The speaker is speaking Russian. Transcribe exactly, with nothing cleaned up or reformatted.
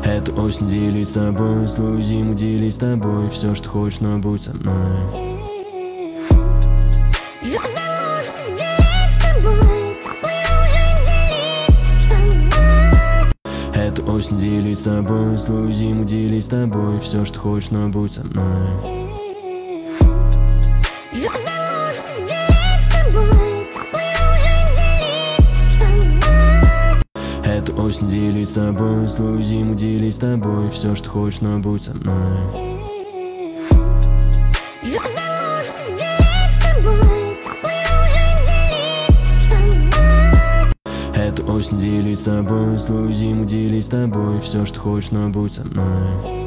Эту осень делить с тобой, злую зиму делить с тобой. Все, что хочешь, но будь со мной. Звезды луж делить с тобой, теплые уже делить с тобой. Эту осень делить с тобой, злую зиму делить с тобой. Все, что хочешь, но будь со мной. Звезды луж делить с тобой, теплые уже делить с тобой. Эту осень делить с тобой, злую зиму делить с тобой. Все, что хочешь, но будь со мной. Звезды луж делить с тобой, теплые уже делить с тобой. Эту осень делить с тобой, злую зиму делить с тобой. Все, что хочешь, но будь со мной.